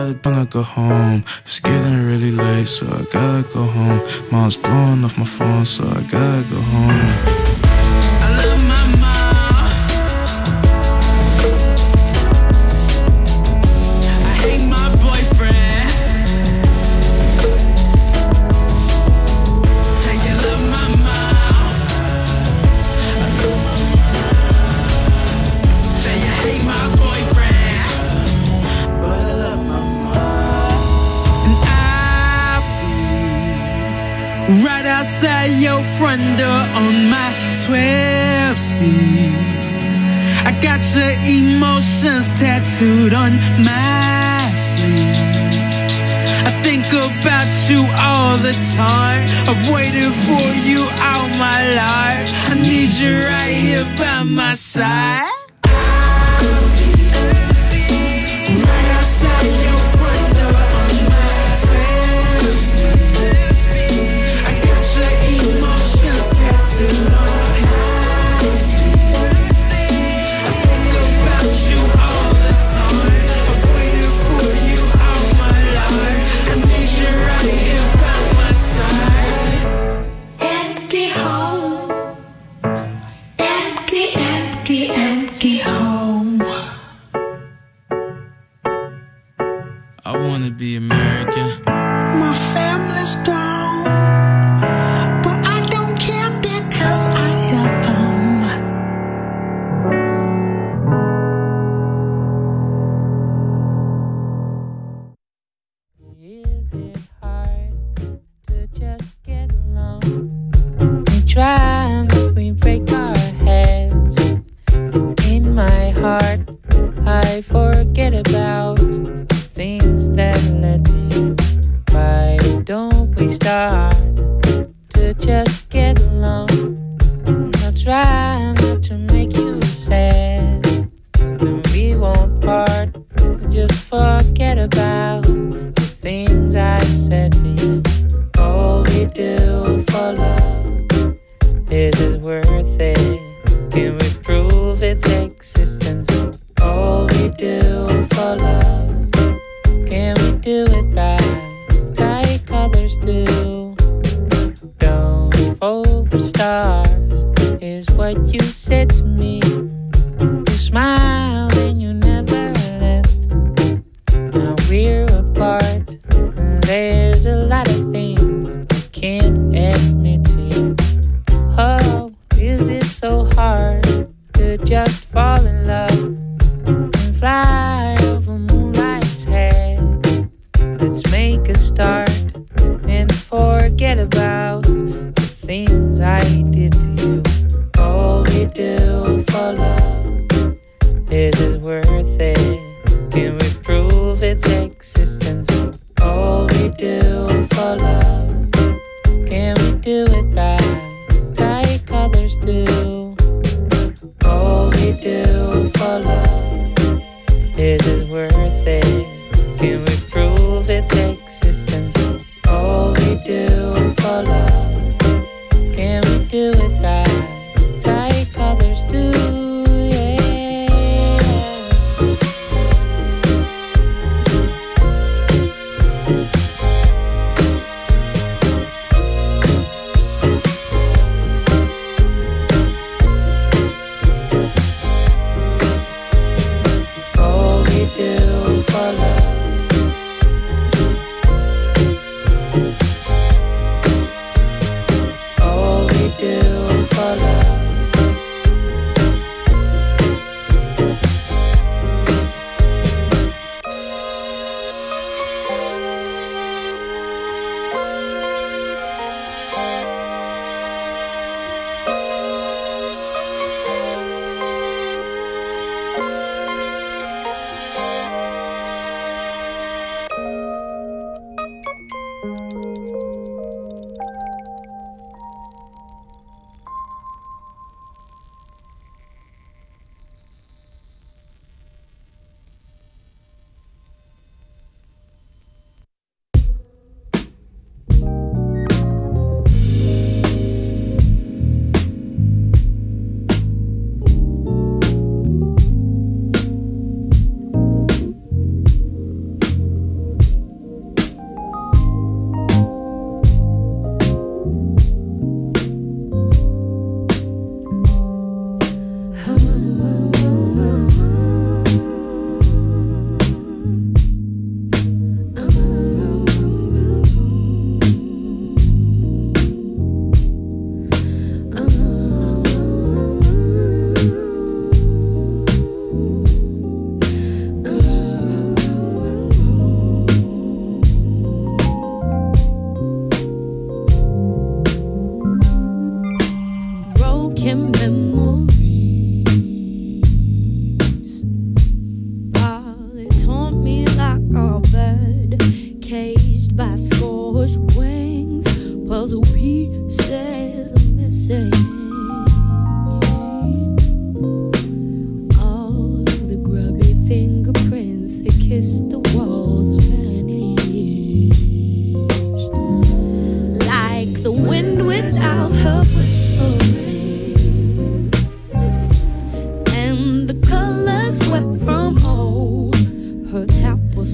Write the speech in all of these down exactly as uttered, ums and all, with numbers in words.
Gonna go home. It's getting really late, so I gotta go home. Mom's blowing off my phone, so I gotta go home. I love my mom. I hate my boyfriend. Do you love my mom? I love my mom. Do you hate my boyfriend? But I love my mom. Right outside your front door on my twelve speed. I got your emotions tattooed on my sleeve. I think about you all the time. I've waited for you all my life. I need you right here by my side. I'll be right outside your front door on my twelve speed. Emotions tattooed on my sleeve. I think about you all the time. I've waited for you all my life. I need you right here by my side. Empty home. Empty, empty, empty home. I wanna be American. My family's gone, but I don't care because I love them. Is it hard to just get along? We try, but we break our heads. In my heart, I forget about things that led to you. Why don't we start to just get along? I'll try not to make you sad. Then we won't part. Just forget about the things I said to you. All we do for love, is it worth it? Can we prove its existence? All we do for love, can we do it right, like others do? Don't fall for stars, is what you said to me. You smiled and you never left. Now we're apart, and there's a lot of things I can't admit to you. Oh, is it so hard to just fall in love and fly over moonlight's head? Let's make a start and forget about the things I did to you. All we do for love, is it worth it? Can we prove its existence? All we do for love, can we do it right, like others do? All we do for love, is it worth it? Can we prove its existence? All we do for love, can we do it right, like others do? All we do for love,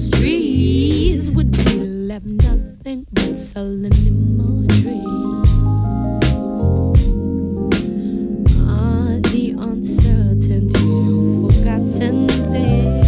trees would be left nothing but sullen imagery. Ah, the uncertainty of forgotten things.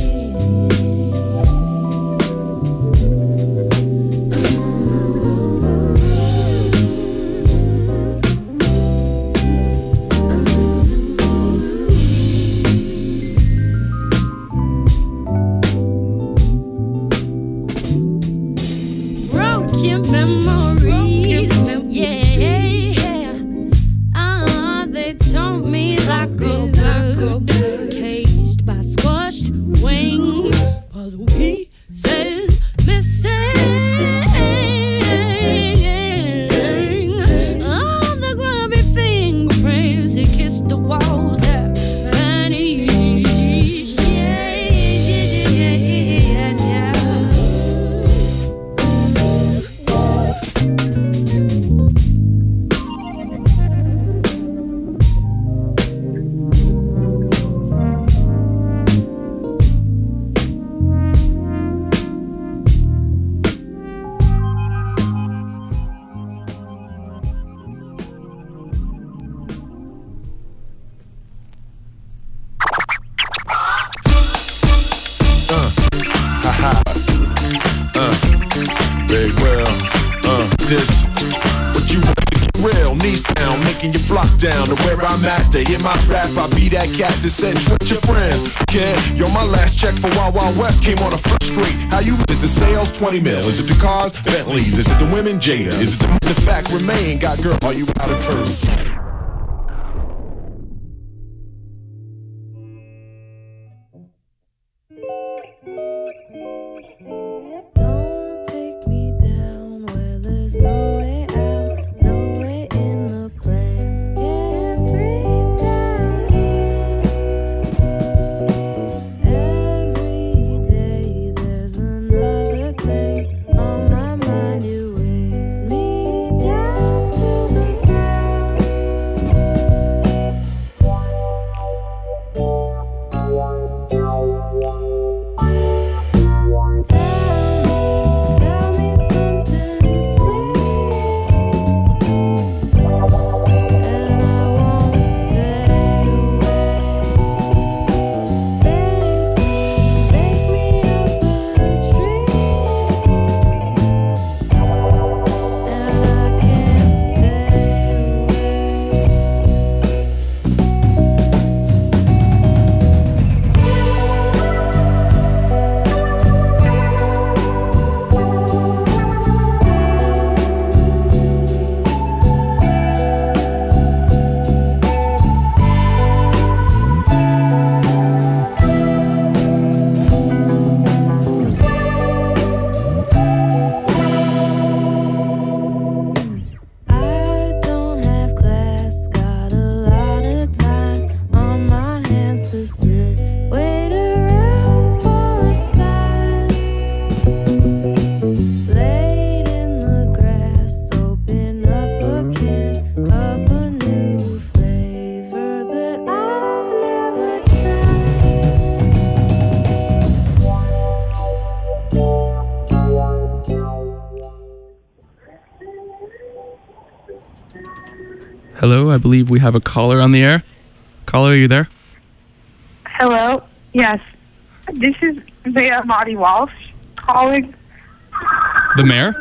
Broken memories, yeah. Ah, they told me like a bird caged by scorched wing, puzzle pieces missing. All the grubby fingerprints that kissed the walls have vanished. Yeah, yeah, yeah, yeah. Big well, uh, this, what you want to get real, knees down, making you flock down to where I'm at, to hear my rap, I be that cat that said, with your friends, kid, yo, my last check for Wild Wild West came on a first straight, how you live the sales, twenty mil, is it the cars, Bentleys, is it the women, Jada, is it the, the fact remain, got girl, are you out of curse? Don't take me down where there's no way out, no way in the plans. Can't breathe down here. Every day there's another thing on my mind. It weighs me down to the ground. Tell me, tell me something sweet, and I won't stay away. Bake, bake me up a tree, and I can't stay I don't have class, got a lot of time on my hands to sit, wait around for a sign. Laid in the grass, open up a can of a new flavor that I've never Hello, I believe we have a caller on the air. Caller, are you there? Hello. Yes. This is Mayor Marty Walsh calling. The mayor?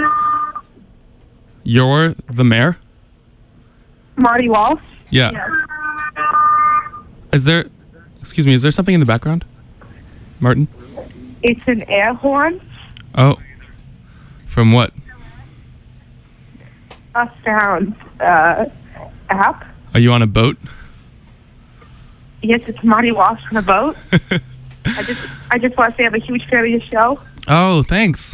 You're the mayor? Marty Walsh? Yeah. Yes. Is there, excuse me, is there something in the background? Martin? It's an air horn. Oh. From what? A sound uh, app. Are you on a boat? Yes, it's Marty Walsh on a boat. I just I just want to say I'm a huge fan of your show. Oh, thanks.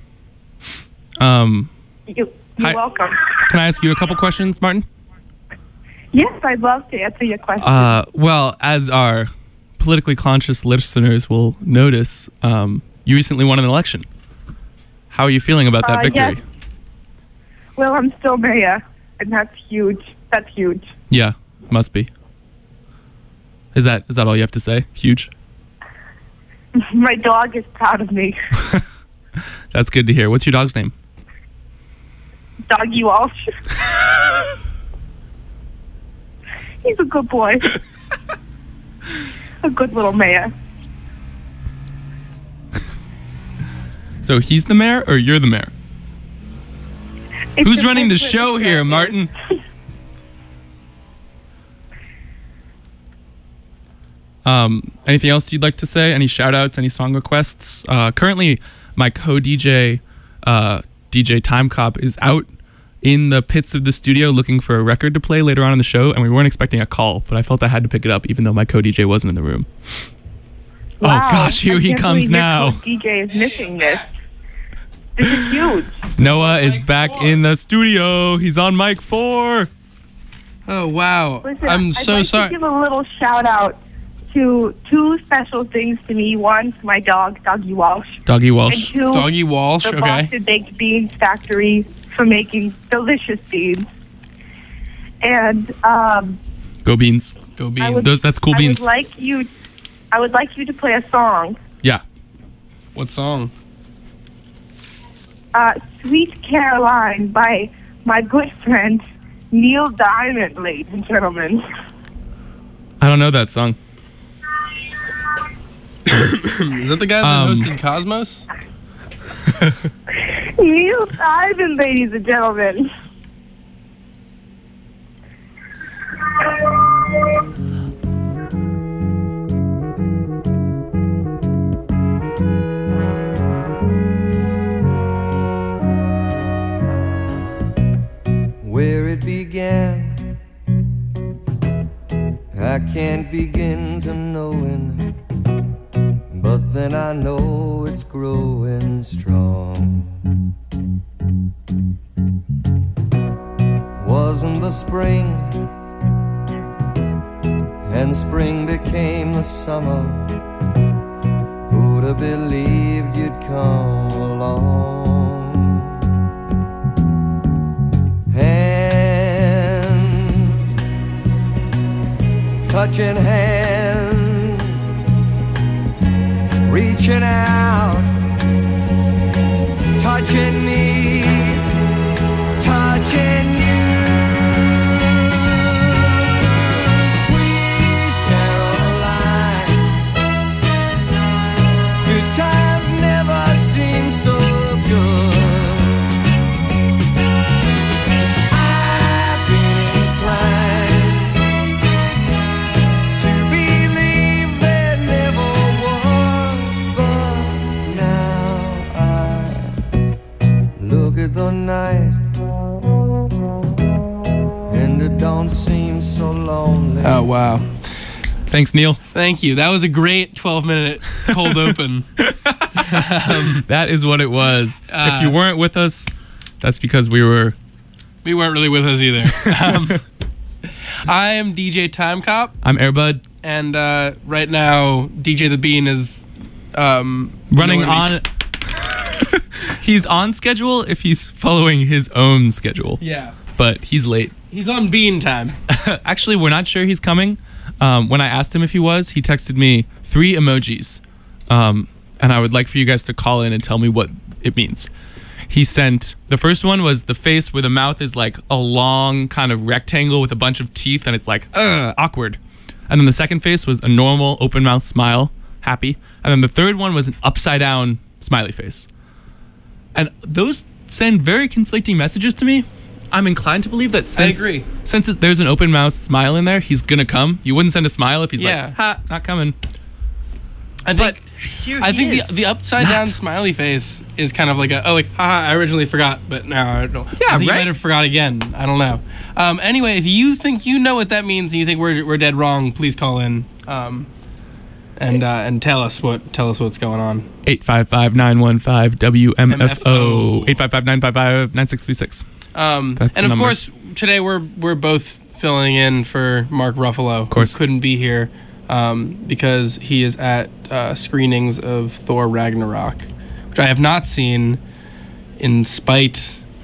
Um, You, you're Hi. welcome. can I ask you a couple questions, Martin? Yes, I'd love to answer your question. Uh, well, as our politically conscious listeners will notice, um, you recently won an election. How are you feeling about that Uh, victory? yes. Well, I'm still mayor, and that's huge. That's huge. Yeah, must be. Is that is that all you have to say? Huge? My dog is proud of me. That's good to hear. What's your dog's name? Doggy Walsh. He's a good boy. A good little mayor. So he's the mayor or you're the mayor? It's Who's just running the like what show the here, show Martin? Um, anything else you'd like to say? Any shout outs, any song requests? Uh, currently, my co-D J, uh, D J Time Cop, is out in the pits of the studio looking for a record to play later on in the show, and we weren't expecting a call, but I felt I had to pick it up even though my co-D J wasn't in the room. Wow, oh gosh, here I he can't comes believe your now. D J is missing this. This is huge. Noah is back in the studio. He's on mic four. Oh, wow. Listen, I'm I'd so like sorry. to give a little shout out to two special things to me. One, to my dog, Doggy Walsh. Doggy And Walsh. two, Doggy Walsh, the okay. Boston Baked Beans Factory for making delicious beans. And um, Go Beans. Go I Beans. would- Those, that's cool I beans. would like you. I would like you to play a song. Yeah. What song? Uh, Sweet Caroline by my good friend Neil Diamond, ladies and gentlemen. I don't know that song. Is that the guy that Um, hosted Cosmos? Neil Diamond, ladies and gentlemen. Where it began, I can't begin to knowing, but then I know it's growing strong. Wasn't the spring, and spring became the summer. Who'd have believed you'd come along? Hand, touching hands, reaching out, touching me, touching you. Sweet Caroline, good times never seem so good. I've been inclined to believe there never was, but now I look at the night and it don't seem so lonely. Oh, wow. Thanks, Neil. Thank you. That was a great twelve minute cold open. That is what it was. Uh, if you weren't with us, that's because we were. We weren't really with us either. Um, I am D J Time Cop, I'm Airbud, and uh, right now D J The Bean is um, running nowhere on. He's on schedule if he's following his own schedule, to be- Yeah. but he's late. He's on Bean time. Actually, we're not sure he's coming. Um, when I asked him if he was, he texted me three emojis. Um, and I would like for you guys to call in and tell me what it means. He sent, the first one was the face where the mouth is like a long kind of rectangle with a bunch of teeth and it's like, ugh, awkward. And then the second face was a normal open mouth smile, happy. And then the third one was an upside down smiley face. And those send very conflicting messages to me. I'm inclined to believe that since, agree. since there's an open mouth smile in there, he's gonna come. You wouldn't send a smile if he's Yeah. like, ha, not coming. I But think, here I he think is. the, the upside Not. down smiley face is kind of like a, oh, like, haha, I originally forgot, but now I don't. Yeah, I think you right? might have forgot again. I don't know. Um, anyway, if you think you know what that means and you think we're, we're dead wrong, please call in um, and uh, and tell us what tell us what's going on. eight five five, nine one five, W M F O. M F O. eight five five, nine five five, nine six three six. Um, That's the and of number. course, today we're we're both filling in for Mark Ruffalo. Of course. who couldn't be here um, because he is at uh, screenings of Thor Ragnarok, which I have not seen, in spite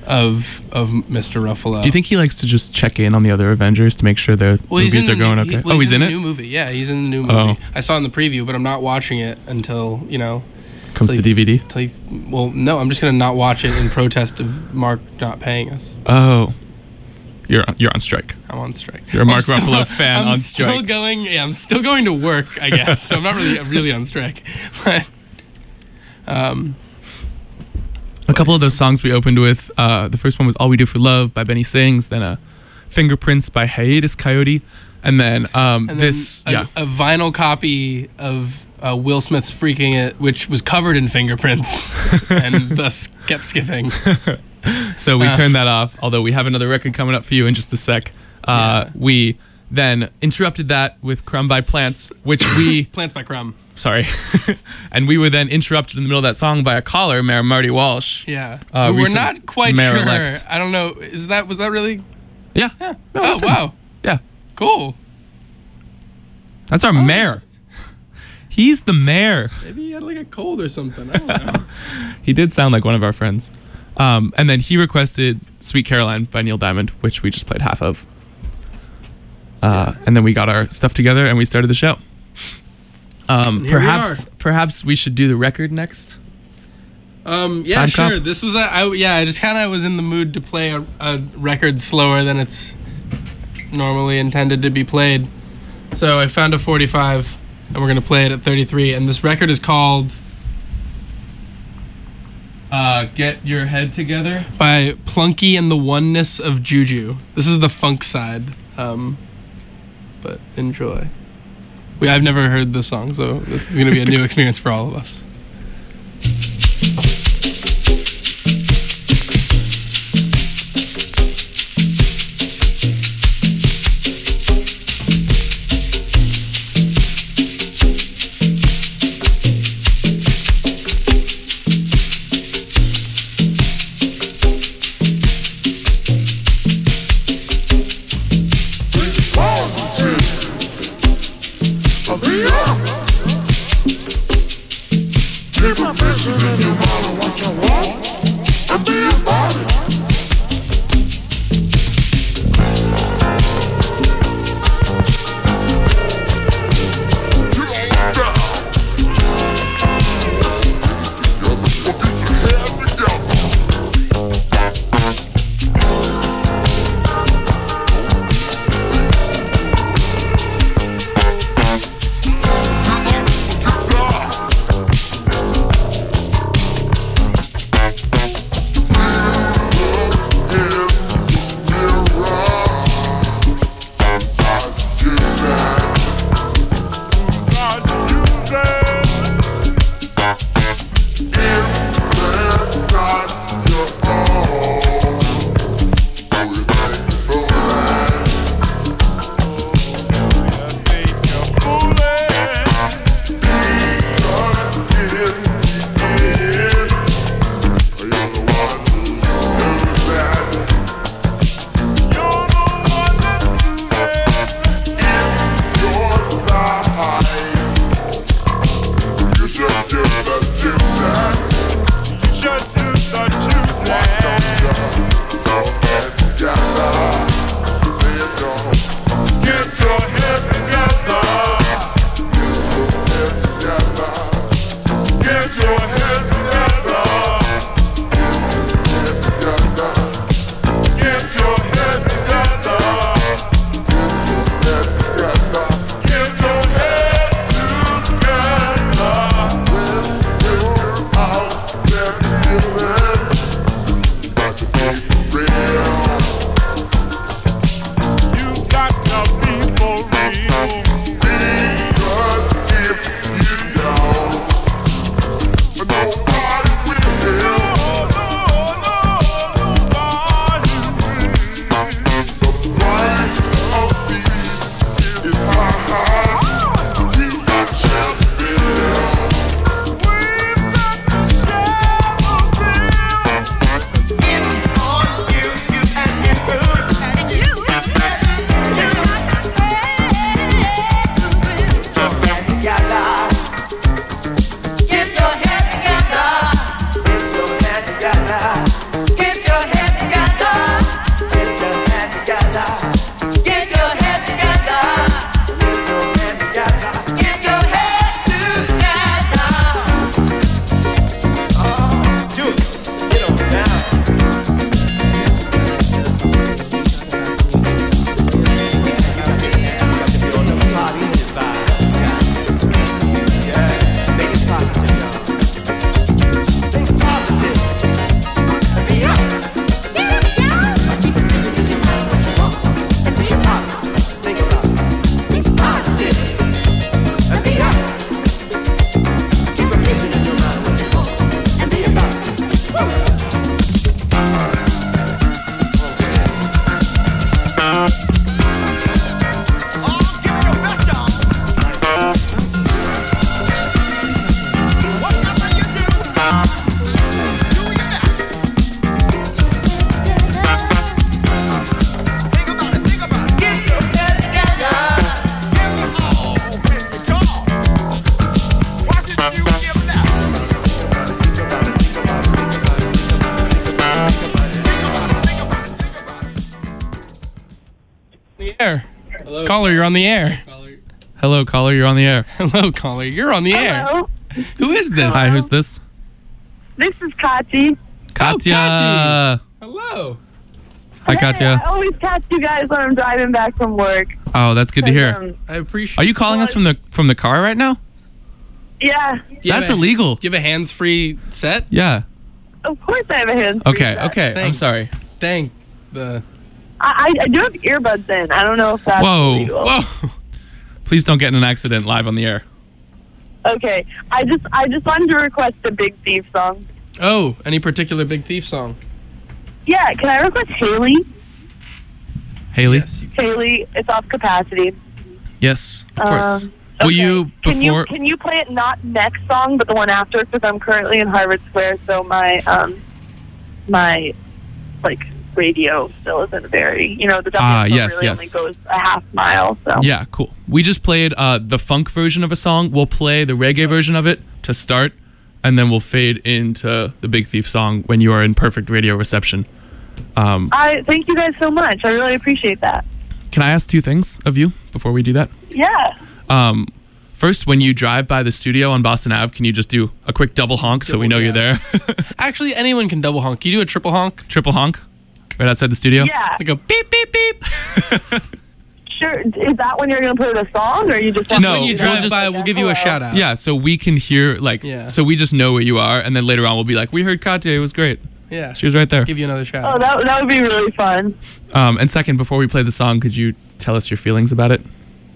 of of Mister Ruffalo. Do you think he likes to just check in on the other Avengers to make sure their well, he's movies in are the going new, okay? he- well, oh, he's in, the it? New movie, yeah, he's in the new movie. Oh. I saw it in the preview, but I'm not watching it until you know. Comes till to he- D V D. till he- well, no, I'm just gonna not watch it in protest of Mark not paying us. Oh, you're you're on strike. I'm on strike. You're a Mark I'm still- Ruffalo fan I'm on still strike. going. Yeah, I'm still going to work. I guess so. I'm not really really on strike, but um, A couple of those songs we opened with. Uh, the first one was "All We Do for Love" by Benny Sings. Then uh, "Fingerprints" by Hiatus Coyote, and then um, and this then a, yeah. a vinyl copy of uh, Will Smith's "Freaking It," which was covered in fingerprints and thus kept skipping. So we Uh. turned that off. Although we have another record coming up for you in just a sec. Uh, Yeah. We then interrupted that with "Crumb by Plants," which we Plants by Crumb. sorry, and we were then interrupted in the middle of that song by a caller, Mayor Marty Walsh. Yeah, Uh, we're recent not quite mayor sure. elect. I don't know. Is that was that really? Yeah. Yeah. No, oh that's him. wow. Yeah. Cool. That's our mayor. He's the mayor. Maybe he had like a cold or something. I don't know. He did sound like one of our friends. Um, and then he requested "Sweet Caroline" by Neil Diamond, which we just played half of. Uh, And then we got our stuff together and we started the show. Um, Here we perhaps, perhaps we should do the record next. Um, yeah, Time sure. Cop? This was a, I, yeah. I just kind of was in the mood to play a, a record slower than it's normally intended to be played. So I found a forty-five, and we're gonna play it at thirty-three. And this record is called Uh, Get Your Head Together. by Plunky and the Oneness of Juju. This is the funk side. Um, but enjoy. We I've never heard this song, so this is gonna be a new experience for all of us. Hello. Caller, you're on the air. Hello, caller. You're on the air. Hello, caller. You're on the Hello. air. Who is this? Hi, who's this? This is Kati. Katya. Kati. Hello. Hi, Hey, Katya. I always catch you guys when I'm driving back from work. Oh, that's good to hear. Um, I appreciate. Are you calling us from the from the car right now? yeah, Do you have That's a- illegal. Do you have a hands-free set? Yeah. of course I have a hand. Okay. Okay. I'm Thanks. sorry. Dang. The. I, I I do have earbuds in. I don't know if that's Whoa. illegal. Whoa. Please don't get in an accident live on the air. Okay, I just I just wanted to request a Big Thief song. Oh, any particular Big Thief song? Yeah, can I request Haley? Haley. Yes. You can. Haley, it's off Capacity. Yes. Of course. Um, Will okay. you Can you before? can you play it not next song, but the one after? Because I'm currently in Harvard Square, so my um my like radio still isn't very, you know, the W Ah, F M yes, really yes. only goes a half mile. So Yeah. Cool. We just played uh, the funk version of a song. We'll play the reggae version of it to start, and then we'll fade into the Big Thief song when you are in perfect radio reception. Um, I thank you guys so much. I really appreciate that. can I ask two things of you before we do that? Yeah. Um, first, when you drive by the studio on Boston Ave, can you just do a quick double honk so we know you're there? Actually, anyone can double honk. Can you do a triple honk? Triple honk right outside the studio? Yeah. Like a beep, beep, beep. Sure. Is that when you're gonna play the song, or you just Just No, when you we'll drive just- by, we'll give you a Hello. shout out. Yeah, so we can hear, like, Yeah. so we just know where you are, and then later on we'll be like, we heard Katya, it was great. Yeah. She was right there. Give you another shout Oh, out. that that would be really fun. Um, and second, before we play the song, could you tell us your feelings about it?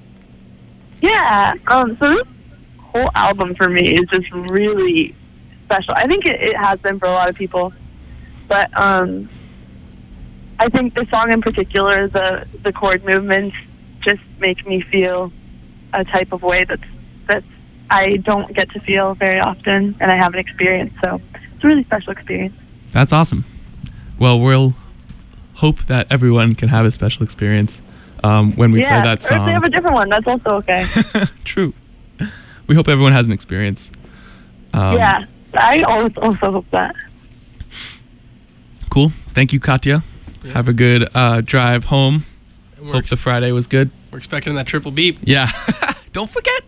Yeah. Um. So this whole album for me is just really special. I think it, it has been for a lot of people, but um, I think the song in particular, the the chord movements, just make me feel a type of way that's that's I don't get to feel very often, and I haven't experienced. So it's a really special experience. That's awesome. Well, we'll hope that everyone can have a special experience um, when we yeah. play that Or if they have song. a different one, that's also okay. True. We hope everyone has an experience. Um, yeah. I also also hope that. Cool. Thank you, Katya. Yeah. Have a good uh, drive home. And We're, Hope ex- the Friday was good. we're expecting that triple beep. Yeah. Don't forget.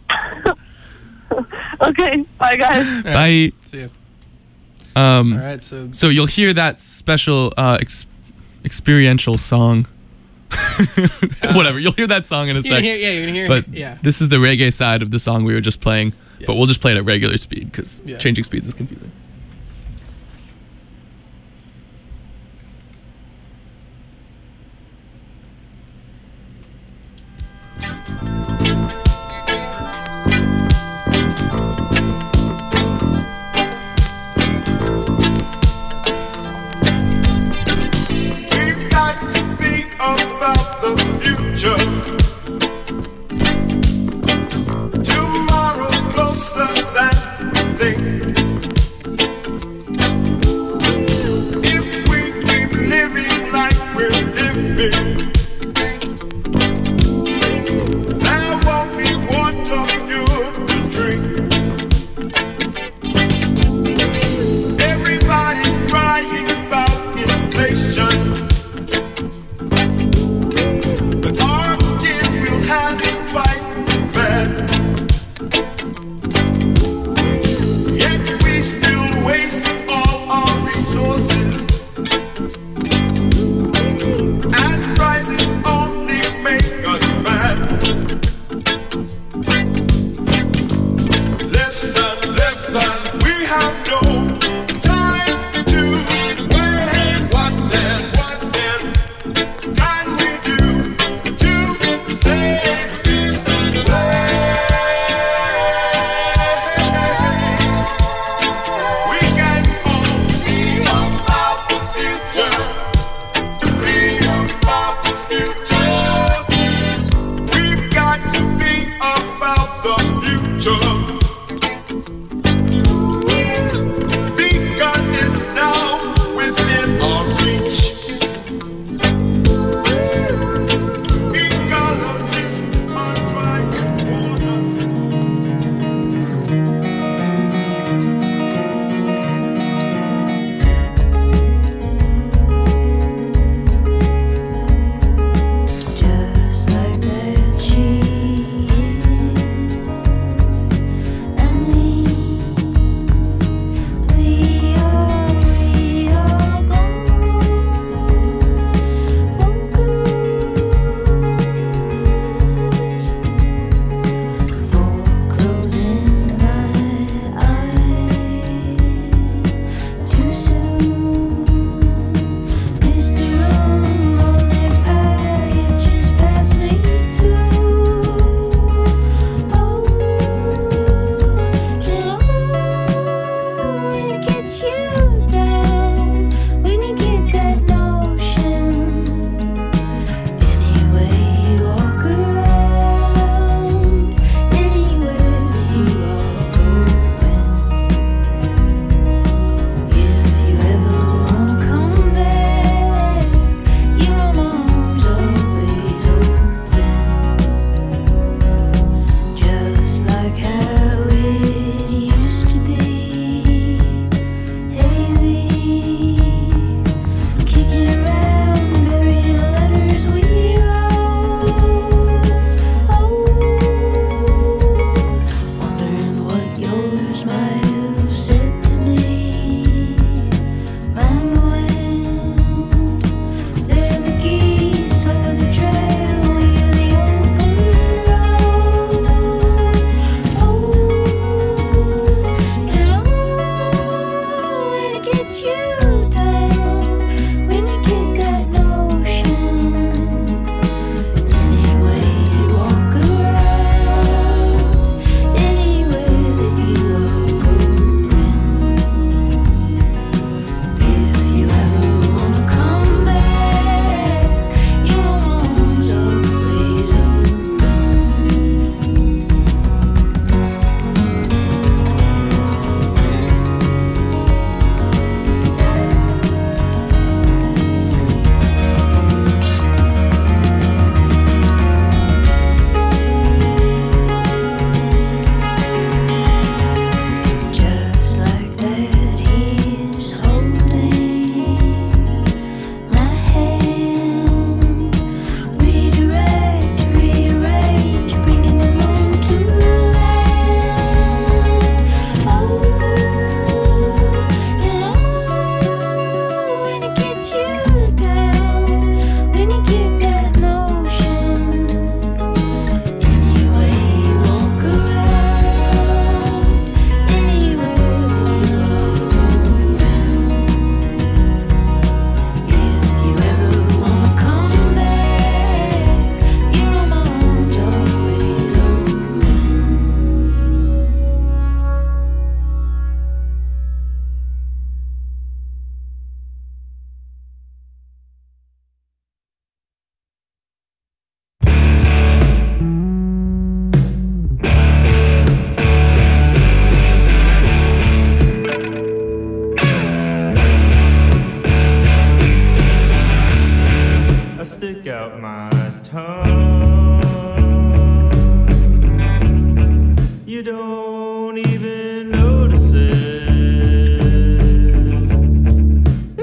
Okay. Bye, guys. Bye. See you. Um, All right, so So you'll hear that special uh, ex- experiential song. Whatever. You'll hear that song in a you're gonna sec. hear, yeah, you're gonna hear. But yeah. this is the reggae side of the song we were just playing. Yeah. But we'll just play it at regular speed because Yeah. changing speeds is confusing. We've got to be about the future. Tomorrow's closer than we think.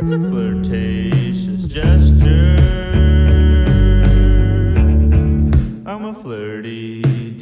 It's a flirtatious gesture. I'm a flirty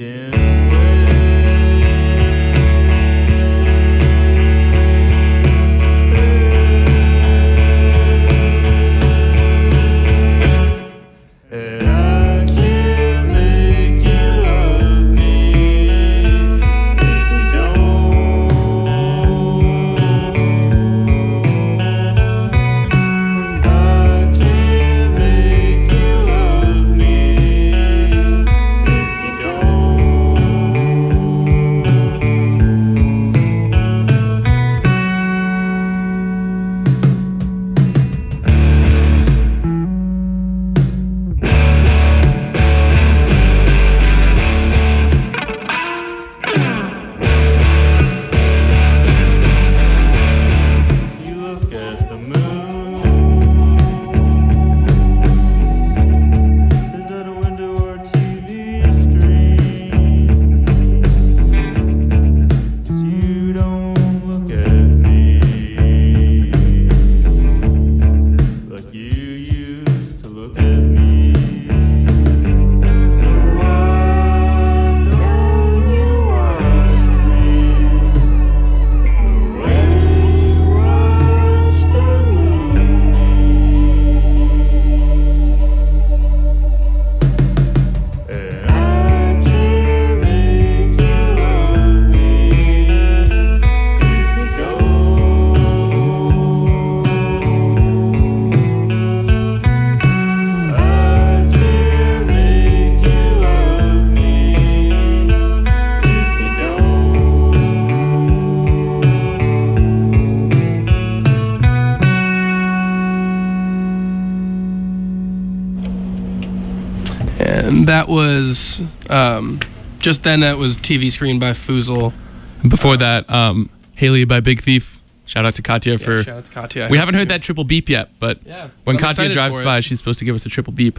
And that was um, just then. That was T V Screen by Foozle. Before uh, that, um, Haley by Big Thief. Shout out to Katya yeah, for. Shout out to Katya. We haven't heard that triple beep yet, but yeah, when I'm Katya drives for by, it. she's supposed to give us a triple beep.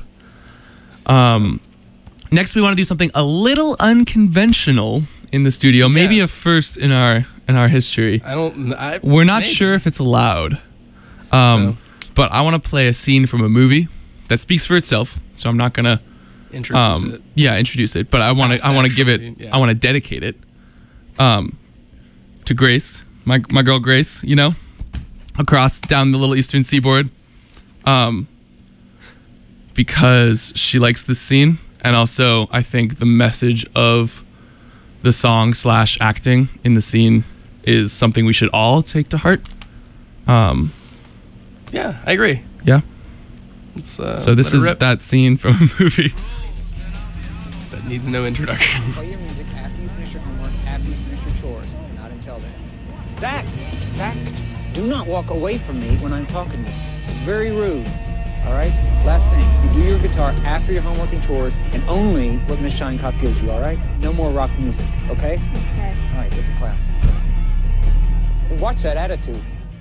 Um, next, we want to do something a little unconventional in the studio. Yeah. Maybe a first in our in our history. I don't. I, We're not maybe. sure if it's allowed. Um, So. But I want to play a scene from a movie that speaks for itself. So I'm not gonna. Introduce um, it. Yeah, introduce it. But I want Past to. I want to give it. actually, yeah. I want to dedicate it. Um, to Grace, my my girl Grace. You know, across down the little eastern seaboard. Um, because she likes this scene, and also I think the message of the song slash acting in the scene is something we should all take to heart. Um, Yeah, I agree. yeah. It's, uh, So this let it is rip. that scene from a movie. That needs no introduction. Play your music after you finish your homework, after you finish your chores, not until then. Zach! Zach, do not walk away from me when I'm talking to you. It's very rude. All right? Last thing, you do your guitar after your homework and chores, and only what Miss Shinecop gives you, all right? No more rock music, okay? Okay. All right, get to class. Watch that attitude.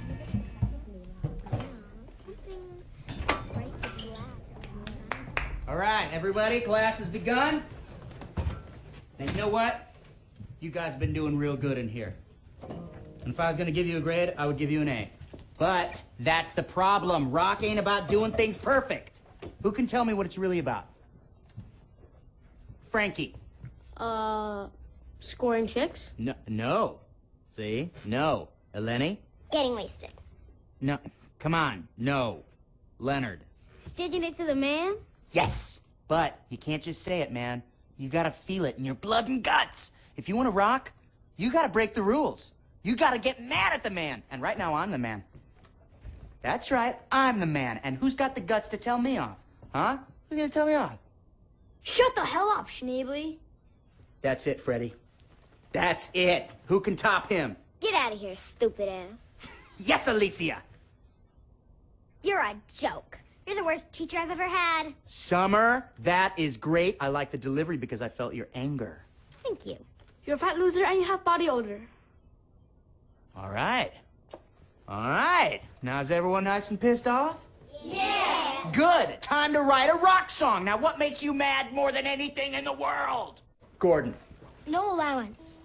All right, everybody, class has begun. And you know what? You guys have been doing real good in here. And if I was gonna give you a grade, I would give you an A. But that's the problem. Rock ain't about doing things perfect. Who can tell me what it's really about? Frankie. Uh, scoring chicks? No, no. See? No. Eleni? Getting wasted. No. Come on. No. Leonard. Sticking it to the man? Yes, but you can't just say it, man. You gotta feel it in your blood and guts. If you wanna rock, you gotta break the rules. You gotta get mad at the man. And right now, I'm the man. That's right, I'm the man. And who's got the guts to tell me off? Huh? Who's gonna tell me off? Shut the hell up, Schneebly. That's it, Freddy. That's it. Who can top him? Get out of here, stupid ass. Yes, Alicia. You're a joke. You're the worst teacher I've ever had. Summer, that is great. I like the delivery because I felt your anger. Thank you. You're a fat loser and you have body odor. All right. All right. Now is everyone nice and pissed off? Yeah. Good. Time to write a rock song. Now what makes you mad more than anything in the world? Gordon. No allowance.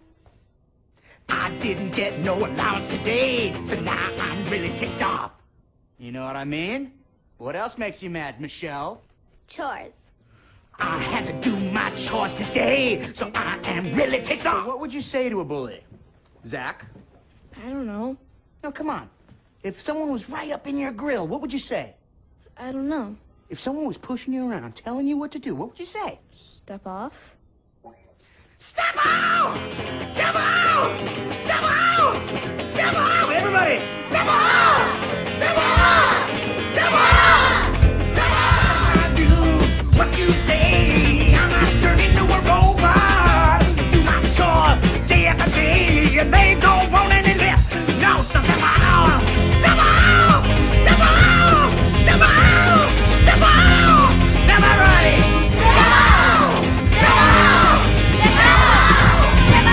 I didn't get no allowance today, so now I'm really ticked off. You know what I mean? What else makes you mad, Michelle? Chores. I had to do my chores today, so I am really ticked off. So what would you say to a bully? Zach? I don't know. No, come on. If someone was right up in your grill, what would you say? I don't know. If someone was pushing you around, telling you what to do, what would you say? Step off. Step out! Step out! Step out! Step out! Everybody! Step out! Step out! Step out! Step out! I do what you say. I'm not turning into a robot. Do my chore day after day, and they don't want any left. No, so step out! Step out! Step out! Step out! Step out! Step out, everybody! Step out! Step out! Step out! Step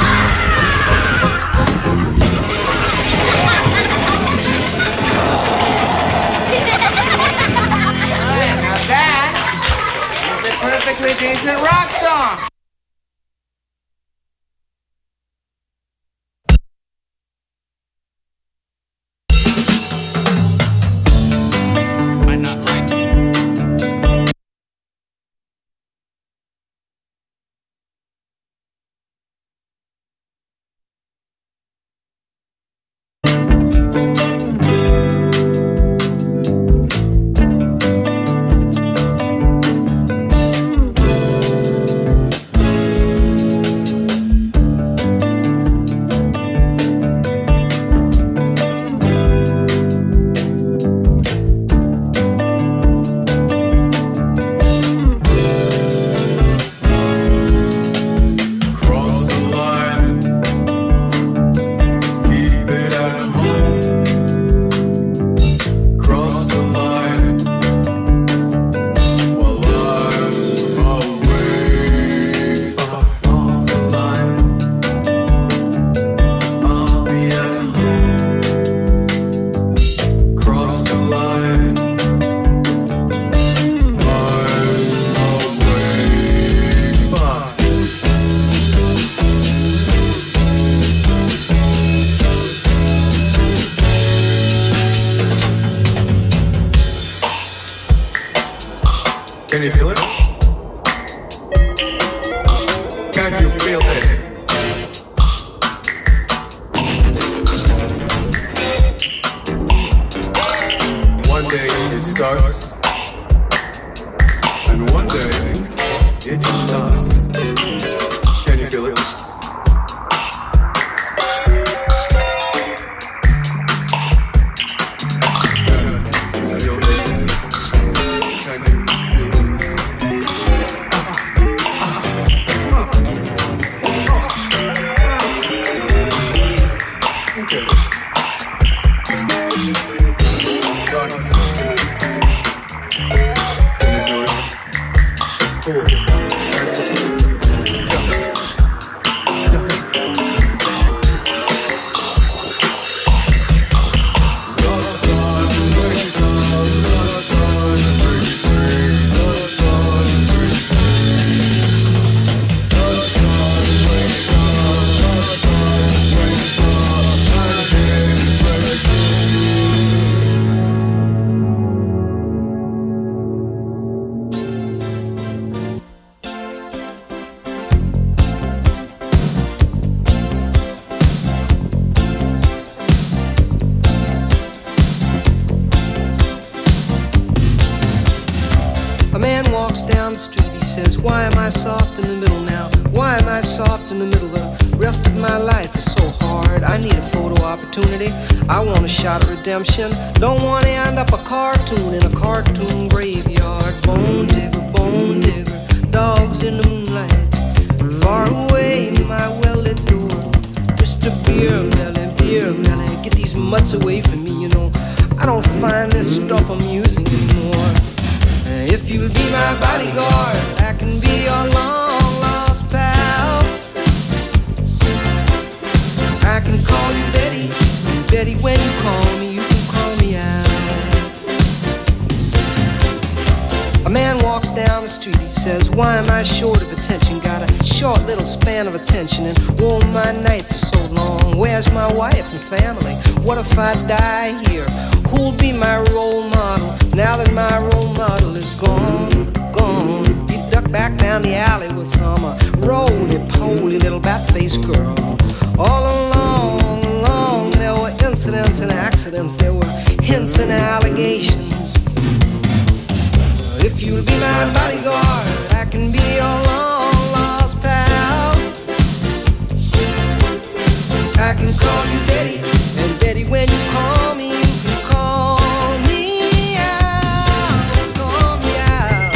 out! Now that is a perfectly decent rock song. Can you feel it? Can you feel it? One day it starts, and one day it just stops. Can you feel it? Down the street, he says, why am I soft in the middle now? Why am I soft in the middle? The rest of my life is so hard. I need a photo opportunity. I want a shot at redemption. Don't want to end up a cartoon in a cartoon graveyard. Bone digger, bone digger, dogs in the moonlight. Far away, my well-lit door. Mister Beer Melly, Beer Melly, get these mutts away from me, you know. I don't find this stuff amusing anymore. If you'll be my bodyguard, I can be your long lost pal. I can call you Betty, Betty, when you call me, you can call me out. A man walks down the street, he says, why am I short of attention? Got a short little span of attention, and oh, my nights are so long. Where's my wife and family? What if I die here? Who'll be my with some uh, roly-poly little bat-faced girl. All along, along, there were incidents and accidents, there were hints and allegations. If you'll be my bodyguard, I can be your long-lost pal. I can call you Daddy, and Daddy, when you call me, you can call me out, call me out.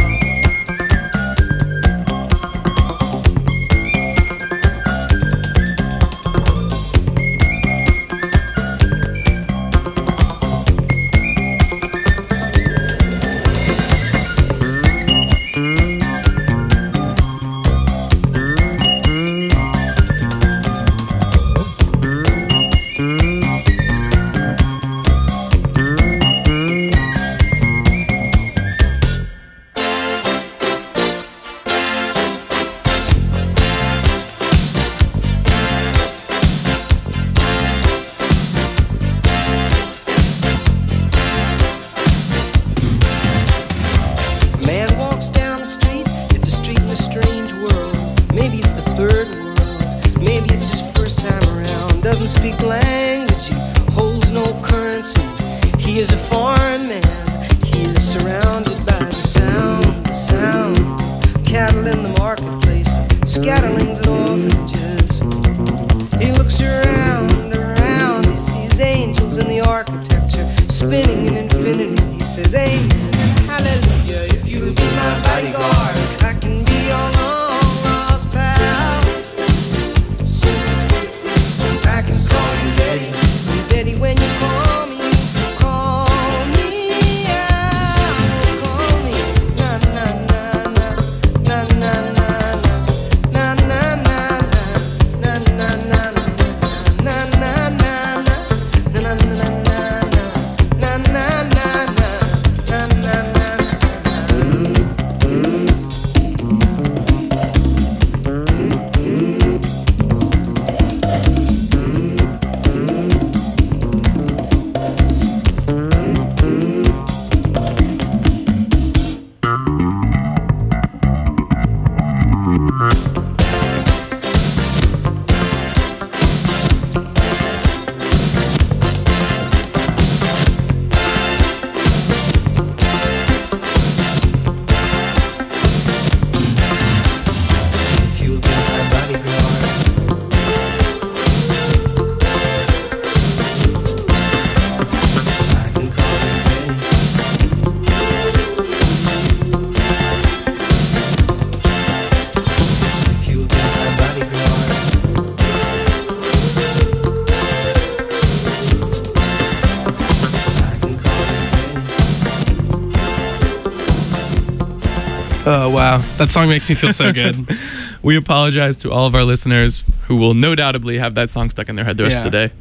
Oh, wow. That song makes me feel so good. We apologize to all of our listeners who will no doubtably have that song stuck in their head the rest Yeah. of the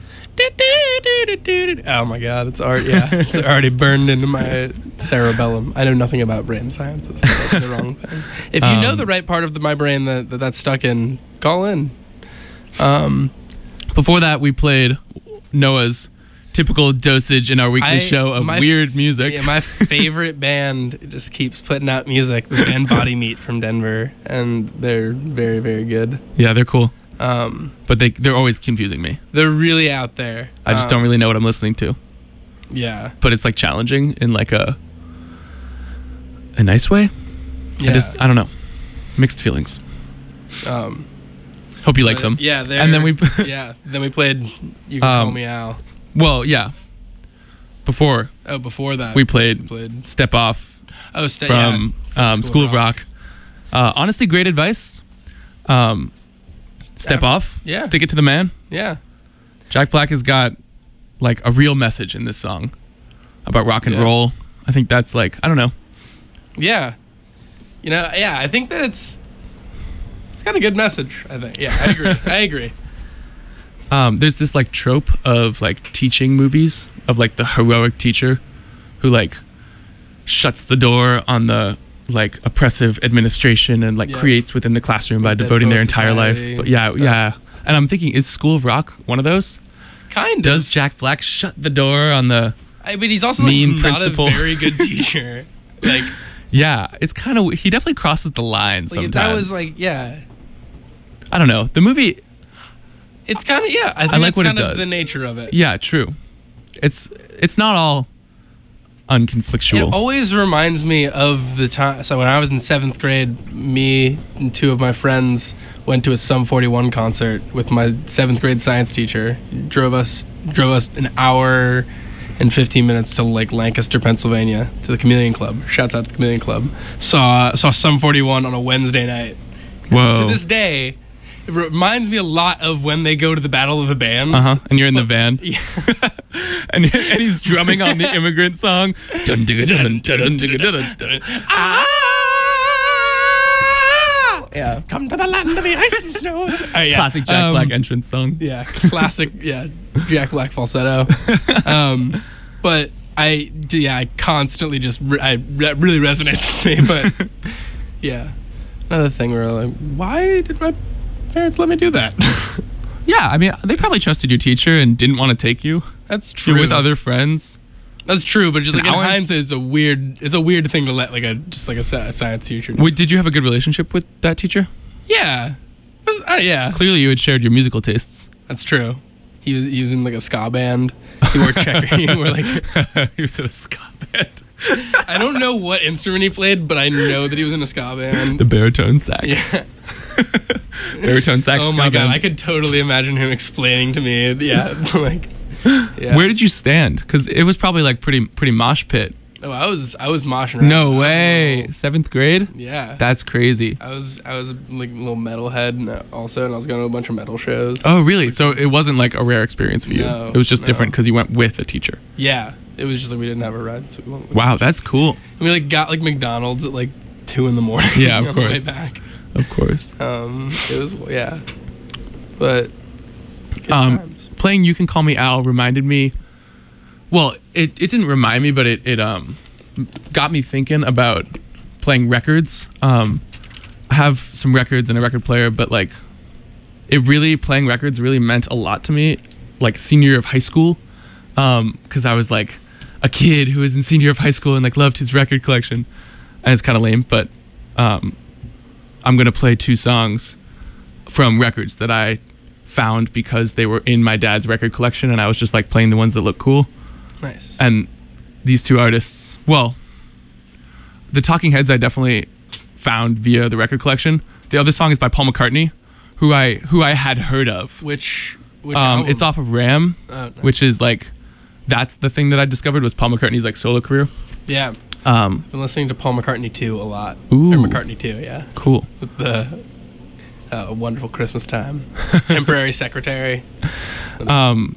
day. Oh my god, it's art. Yeah, it's already burned into my cerebellum. I know nothing about brain sciences. So that's the wrong thing. If you Um, know the right part of the, my brain that, that that's stuck in, call in. Um, Before that, we played Noah's typical dosage in our weekly I- show of my weird f- music. Yeah, my favorite band just keeps putting out music. This band Body Meat from Denver, and they're very, very good. Yeah, they're cool. Um, but they they're always confusing me. They're really out there. I just Um, don't really know what I'm listening to. Yeah. But it's like challenging in like a a nice way. Yeah. I just I don't know. Mixed feelings. Um, Hope you like but, them. Yeah, they're, and then we yeah, then we played You Can Call Um, Me Al. Well, yeah. Before Oh, before that, we played, we played- Step Off Oh, Ste- from, yeah, um, School of Rock. Uh, honestly, great advice. Um, step Yeah. off. Yeah. Stick it to the man. Yeah. Jack Black has got like a real message in this song about rock and Yeah. roll. I think that's like, I don't know. Yeah. You know, yeah, I think that it's it's got a good message, I think. Yeah, I agree. I agree. Um, there's this like trope of like teaching movies of like the heroic teacher who like shuts the door on the like oppressive administration and like Yeah. creates within the classroom by Like Dead devoting their Poets entire Society life. But and yeah, stuff. yeah. And I'm thinking, is School of Rock one of those? Kind of. Does Jack Black shut the door on the I mean, he's also mean like, principal? not a very good teacher. Like, Yeah, it's kind of he definitely crosses the line Like sometimes. that was like yeah. I don't know. The movie. It's kind of yeah. I think I like that's what it kind of does. the nature of it. Yeah, true. It's it's not all unconflictual. It always reminds me of the time. So when I was in seventh grade, me and two of my friends went to a Sum forty-one concert with my seventh grade science teacher. He drove us drove us an hour and fifteen minutes to like Lancaster, Pennsylvania, to the Chameleon Club. Shouts out to the Chameleon Club. Saw saw Sum forty-one on a Wednesday night. Whoa. To this day, it reminds me a lot of when they go to the Battle of the Bands. Uh huh. And you're in the van. Yeah. and and he's drumming on the immigrant song. Dun, dun, dun, dun, dun, dun, dun, dun. Ah! Yeah. Come to the land of the ice and snow. Oh, yeah. Classic Jack Um, Black entrance song. Yeah, classic. Yeah, Jack Black falsetto. Um, but I, do- yeah, I constantly just, re- I re- really resonates with me. But yeah, another thing where I'm like, why did my parents let me do that? Yeah, I mean, they probably trusted your teacher and didn't want to take you. That's You're true. with other friends. That's true, but just It's like an in hour. hindsight, it's a weird, it's a weird thing to let like a just like a sci- science teacher. Wait, did you have a good relationship with that teacher? Yeah, uh, yeah, Clearly, you had shared your musical tastes. that's true. He was, he was in like a ska band. He wore checker. He wore like he was in a ska band. I don't know what instrument he played, but I know that he was in a ska band. The baritone sax. Yeah. Baritone sax. Oh ska my god, band. I could totally imagine him explaining to me. Yeah, like. Yeah. Where did you stand? Because it was probably like pretty pretty mosh pit. Oh, I was I was moshing around. No I was way. a little- Seventh grade? Yeah. That's crazy. I was I was like a little metalhead and also, and I was going to a bunch of metal shows. Oh, really? So it wasn't like a rare experience for you. No, it was just no. different because you went with a teacher. Yeah, it was just like we didn't have a ride, so we went. With Wow, that's cool. And we like got like McDonald's at like two in the morning. Yeah, of on course. The way back. Of course. Um, it was yeah, but good Um, times. playing "You Can Call Me Al" reminded me. Well, it, it didn't remind me, but it, it um got me thinking about playing records. Um, I have some records and a record player, but like it really playing records really meant a lot to me. Like senior year of high school, um, because I was like a kid who was in senior year of high school and like loved his record collection, and it's kind of lame, but um, I'm gonna play two songs from records that I found because they were in my dad's record collection, and I was just like playing the ones that look cool. Nice. And these two artists, well, the Talking Heads I definitely found via the record collection. The other song is by Paul McCartney, who I who I had heard of. Which which um, album? it's off of Ram, Oh, nice. which is like that's the thing that I discovered was Paul McCartney's like solo career. Yeah. Um, I've been listening to Paul McCartney two a lot. Ooh. Or McCartney two, yeah. Cool. With the uh, Wonderful Christmas Time. Temporary Secretary. Um,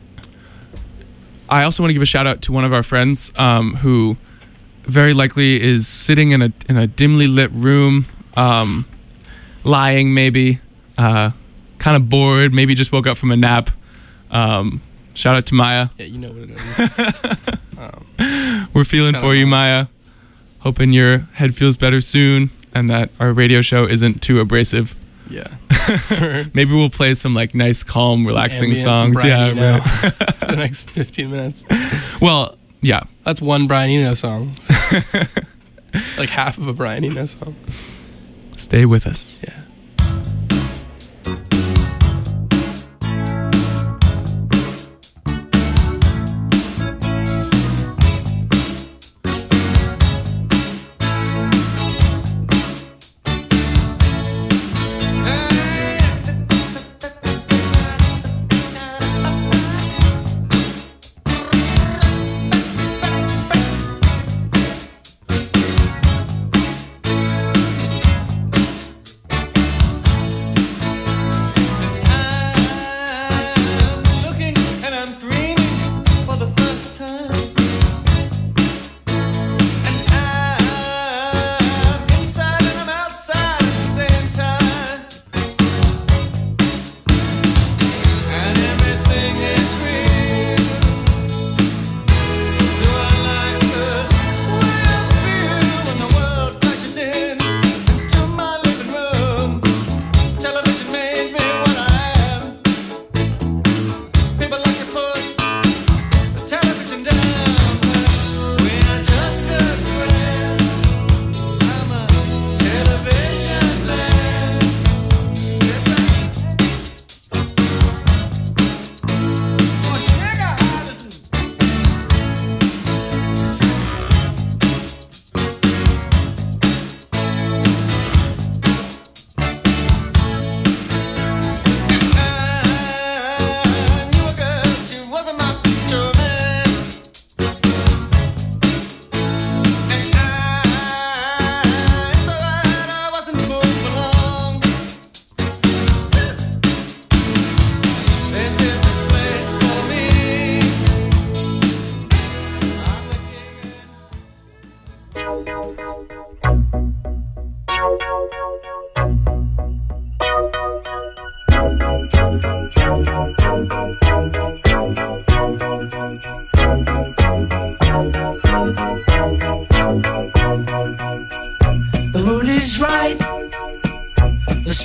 I also want to give a shout out to one of our friends um, who very likely is sitting in a in a dimly lit room, um, lying maybe, uh, kind of bored, maybe just woke up from a nap. Um, shout out to Maya. Yeah, you know what it is. um, We're feeling shout for out you, Maya. Maya. Hoping your head feels better soon and that our radio show isn't too abrasive. Yeah. Maybe we'll play some like nice, calm, relaxing ambient, some songs. Brian Yeah, Eno right. the next fifteen minutes. Well, yeah. That's one Brian Eno song. Like half of a Brian Eno song. Stay with us. Yeah. Thank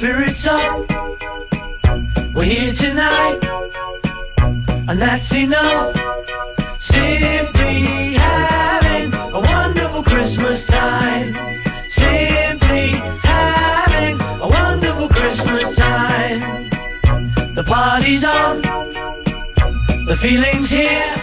spirits up. We're here tonight, and that's enough. Simply having a wonderful Christmas time. Simply having a wonderful Christmas time. The party's on, the feeling's here.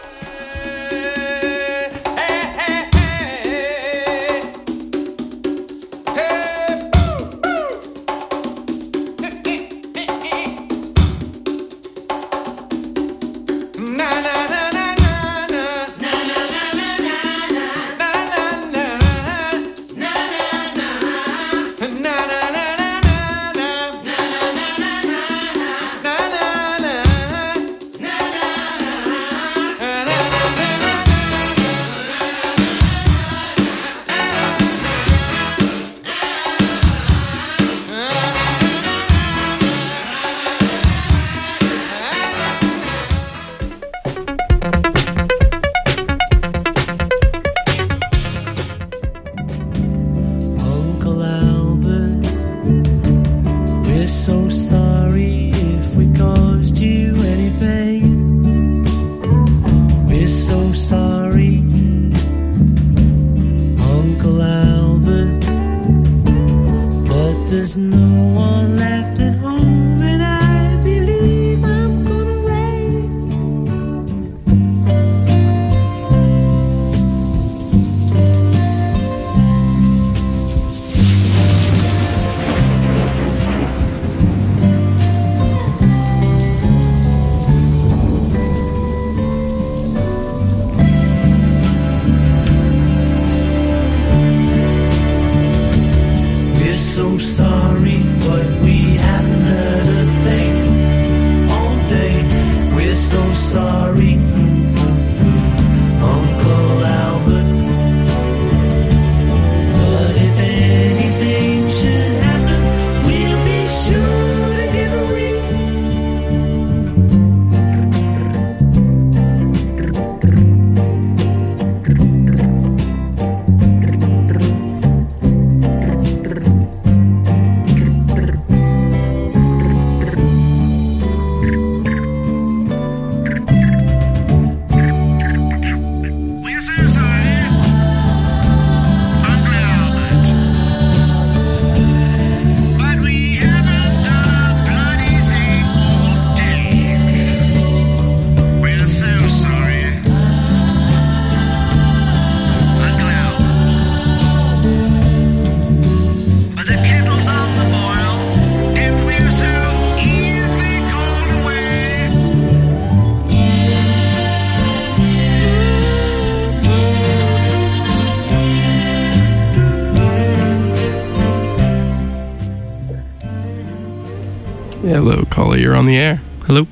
Hello, caller. You're on the air. Hello.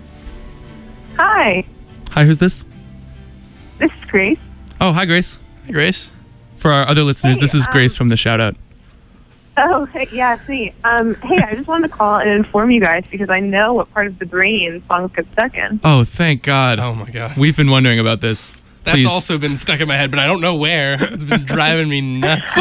Hi, Hi, who's this? this is Grace. Oh, hi, Grace. Hi, Grace. For our other listeners, Hey, this is um, Grace from the Shout Out. Oh, hey, yeah, see. Um, hey, I just wanted to call and inform you guys because I know what part of the brain songs get stuck in. Oh, thank God. Oh, my God. We've been wondering about this. That's Please. also been stuck in my head, but I don't know where. It's been driving me nuts.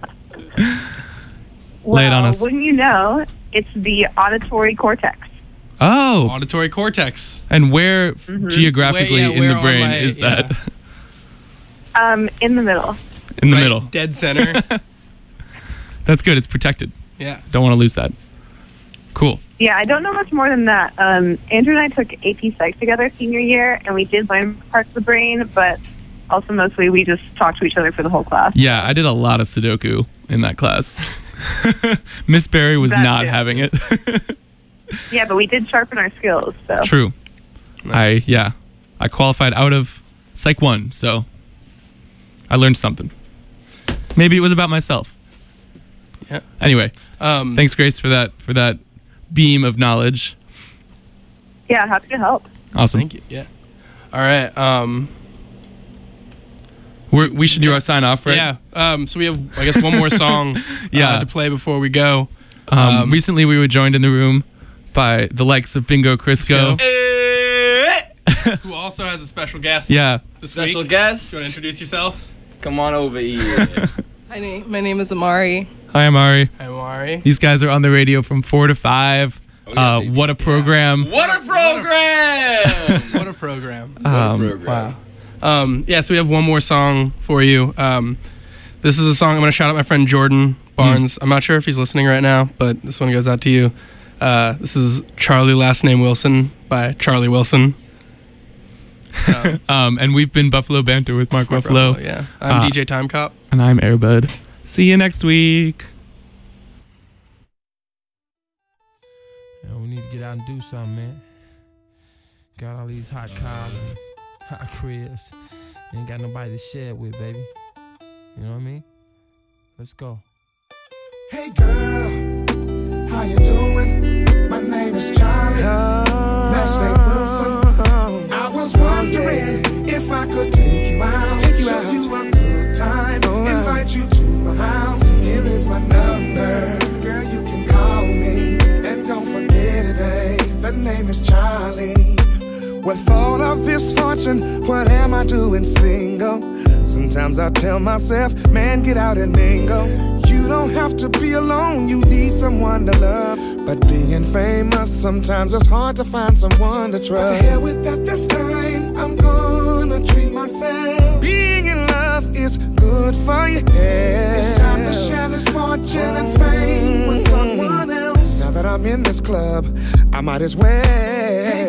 Lay it on Well, us. Wouldn't you know, it's the auditory cortex. Oh. Auditory cortex. And where f- Mhm. geographically Where- yeah, in where the on brain my- is yeah. that? Um, in the middle. In the Right, middle. Dead center. That's good. It's protected. Yeah. Don't want to lose that. Cool. Yeah, I don't know much more than that. Um, Andrew and I took A P Psych together senior year, and we did learn parts of the brain, but also mostly we just talked to each other for the whole class. Yeah, I did a lot of Sudoku in that class. Miss Barry was That not too. having it. Yeah, but we did sharpen our skills. So True. I yeah, I qualified out of Psych one, so I learned something. Maybe it was about myself. Yeah. Anyway, Um, thanks, Grace, for that for that beam of knowledge. yeah, happy to help. Awesome. Thank you. Yeah. All right. Um, We're, we should do our sign off, right? Yeah. Um, so we have, I guess, one more song Yeah. uh, to play before we go. Um, Um, recently, we were joined in the room by the likes of Bingo Crisco. Who also has a special guest. Yeah. This Special week. guest. You want to introduce yourself? Come on over here. Hi, name, my name is Amari. Hi, Amari. Hi, Amari. Sorry. These guys are on the radio from four to five. uh, what a program! What a program! What a program! Um, Wow. Um, yeah, so we have one more song for you. Um, this is a song I'm going to shout out my friend Jordan Barnes. I'm not sure if he's listening right now, but this one goes out to you. Uh, this is Charlie Last Name Wilson by Charlie Wilson. Um, um, and we've been Buffalo Banter with Mark, Mark Ruffalo. Ruffalo, yeah. I'm Uh, D J Time Cop. And I'm Airbud. See you next week. Yo, we need to get out and do something, man. Got all these hot cars and hot cribs. Ain't got nobody to share it with, baby. You know what I mean? Let's go. Hey girl, how you doing? My name is Charlie. Last name Wilson. I was wondering if I could take you out, take you show out. you a good time, oh, invite you to my house. Here is my number, girl. You can call me, and don't forget it, babe. The name is Charlie. With all of this fortune, what am I doing single? Sometimes I tell myself, man, get out and mingle. You don't have to be alone, you need someone to love. But being famous, sometimes it's hard to find someone to trust. But to hell with that this time, I'm gonna treat myself. Being in love is good for your head. It's time to share this fortune and fame with someone else. Now that I'm in this club, I might as well. Hey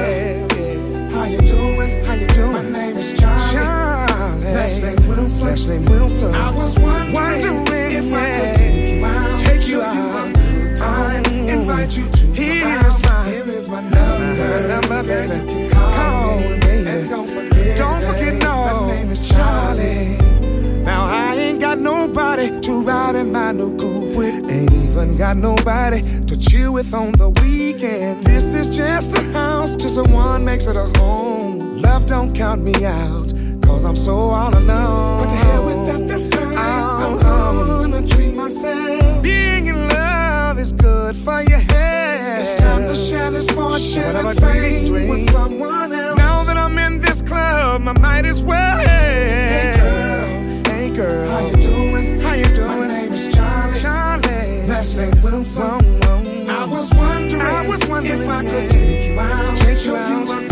girl, how you doing? How you doing? My name is Charlie. Charlie. Last name Wilson. Last name Wilson. I was wondering, wondering if yeah. I could take you out, take you out, time, invite you to Here's my, here is my number, number, baby. You can call, call me, baby. And don't forget, don't forget, no. My name is Charlie. Now I ain't got nobody to ride in my new coupe with. Ain't even got nobody to chill with on the weekend. This is just a house till someone makes it a home. Love don't count me out, cause I'm so all alone. But to hell with that this time, oh, I'm gonna treat myself. Being in love is good for your head. It's time to share this fortune and fame with someone else. Now that I'm in this club, I might as well. Hey girl, hey girl, how you doing? How you doing? My name is Charlie. Charlie. Last name Wilson. I was wondering, I was wondering if I could take you out, take you out.